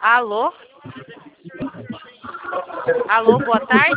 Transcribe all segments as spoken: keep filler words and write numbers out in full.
Alô? Alô, boa tarde.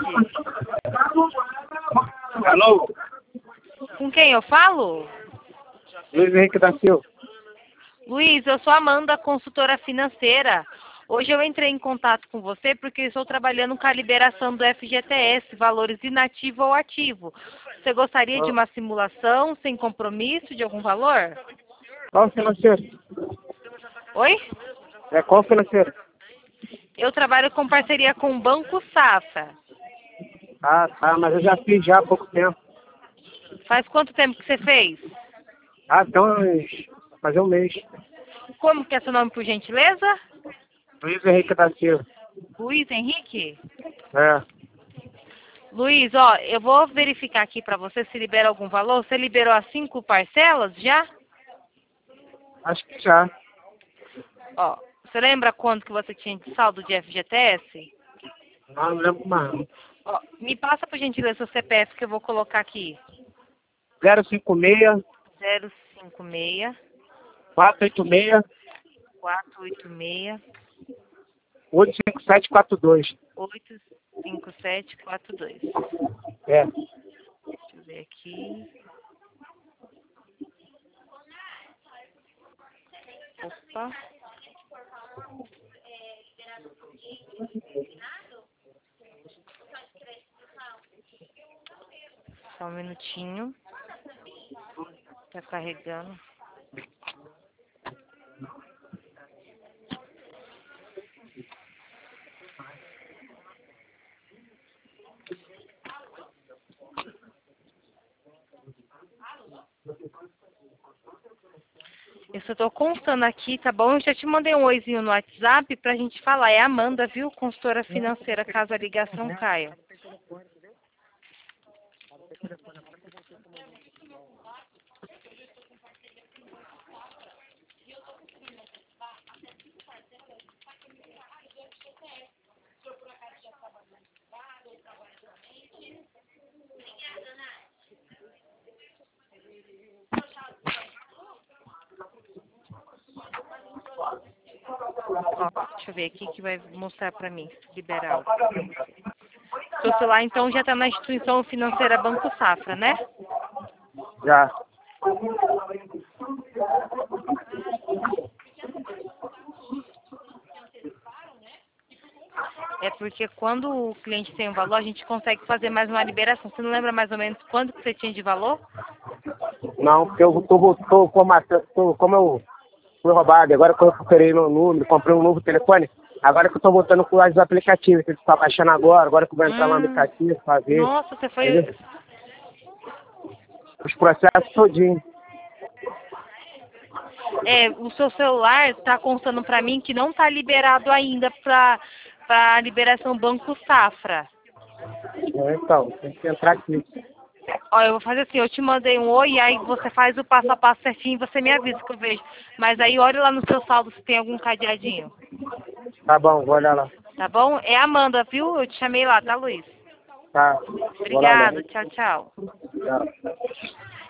Alô? Com quem eu falo? Luiz Henrique da Silva. Luiz, eu sou Amanda, consultora financeira. Hoje eu entrei em contato com você porque estou trabalhando com a liberação do F G T S, valores inativo ou ativo. Você gostaria de uma simulação sem compromisso de algum valor? Qual financeiro? Oi? É qual financeiro? Eu trabalho com parceria com o Banco Safra. Ah, tá, mas eu já fiz já há pouco tempo. Faz quanto tempo que você fez? Ah, então fazer um mês. Como que é seu nome, por gentileza? Luiz Henrique da Silva. Luiz Henrique? É, Luiz, ó, eu vou verificar aqui para você se libera algum valor. Você liberou as cinco parcelas já? acho que já. Ó, você lembra quanto que você tinha de saldo de F G T S? Não, não lembro mais. não. Ó, me passa, por gentileza, o C P F que eu vou colocar aqui. zero cinco seis, zero cinco seis, quatro oito seis, quatro oito seis, oito cinco sete quatro dois. oito cinco sete quatro dois. É. Deixa eu ver aqui. Opa. Só um minutinho. Tá carregando. Eu só tô contando aqui, tá bom? Eu já te mandei um oizinho no WhatsApp pra gente falar. É a Amanda, viu? Consultora financeira, caso a ligação caia. Ó, deixa eu ver aqui que vai mostrar pra mim, liberar algo pra você. Seu celular, então, já tá na instituição financeira Banco Safra, né? Já. É porque quando o cliente tem um valor, a gente consegue fazer mais uma liberação. Você não lembra mais ou menos quanto que você tinha de valor? Não, porque eu tô, tô formatando, tô, como eu fui roubado, agora que eu recuperei meu número, comprei um novo telefone, agora que eu tô voltando com os aplicativos, que você tá baixando agora, agora que eu vou entrar no Hum, aplicativo, fazer, nossa, você foi... entendeu? Os processos todinhos. É, o seu celular tá constando pra mim que não tá liberado ainda pra, pra liberação Banco Safra. É, então, tem que entrar aqui. Ó, eu vou fazer assim, eu te mandei um oi, aí você faz o passo a passo certinho e você me avisa que eu vejo. Mas aí olha lá no seu saldo se tem algum cadeadinho. Tá bom, vou olhar lá. Tá bom? É a Amanda, viu? Eu te chamei lá, tá, Luiz? Tá, vou lá, Obrigada, né? tchau, tchau. Tchau.